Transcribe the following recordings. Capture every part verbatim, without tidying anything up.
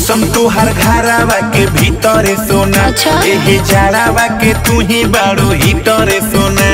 घुसम तुहार घरावा के भीतरे सोना। अच्छा। एही जाड़ावा के तू ही बाड़ू हीटरे सोना।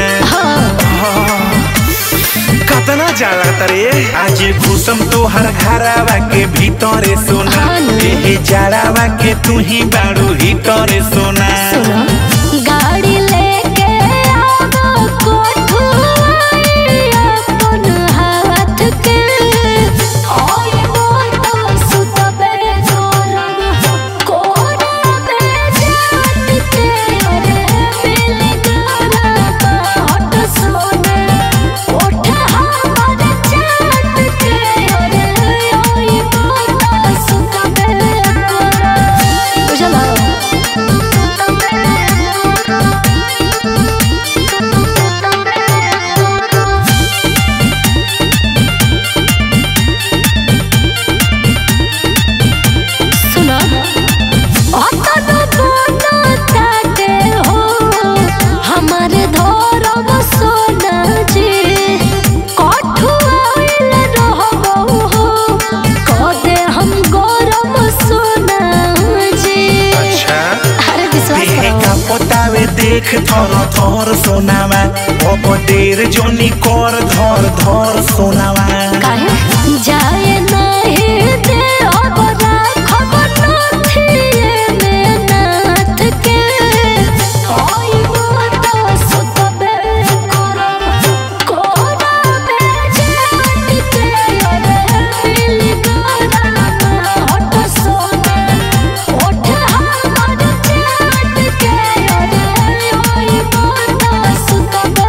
कतना जाला तरे आज घुसम तुहार घरावा के भीतरे सोना। हाँ नु। एही जाड़ावा के तू ही बाड़ू हीटरे सोना। सुनो गाड़ी लेके आवो कोठुआई अपन हाथ के ओए मोटो सुतबे जोरग कोना में जात के अरे मिल गरा हट सोने उठ हमर जात के अरे ओए मोटो सुतबे बुझला सुना अतन बोना ताके हो हमारे धरम सोना जी कठुआइल रहबो हो कदे हम गरम सोना जी। अच्छा अरे विश्वास देह का करो पोतावे देख थर थर सोनावा। अब देर जोनी कर धर धर सोनावा। काहे जाए नहीं दे अब राखब नथिए में नाथ के ओए मोटो सुतबे करब कोना में जात के अरे मिल गरा हट सोने उठ हमर जात के अरे ओए मोटो सुतबे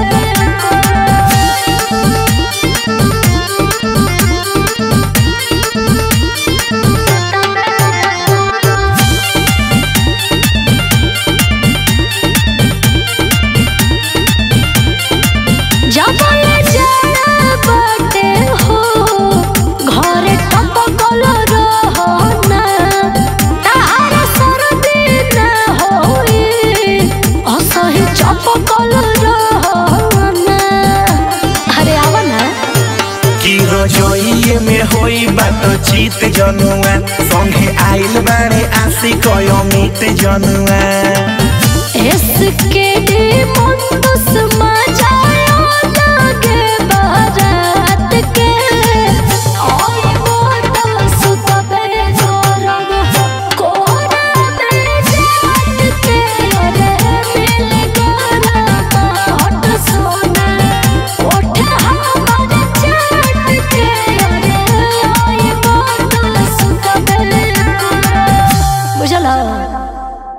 जबल जाड़ा बाटे हो घरे टपकल रहो ना तारा सर्दी ना होई असही चपकल रहो ना। अरे आवा ना की रजोइये में होई बात चीत जनुआ। संगे आइल बारे आसी कयो मीत जनुआ। इसके डी मंदस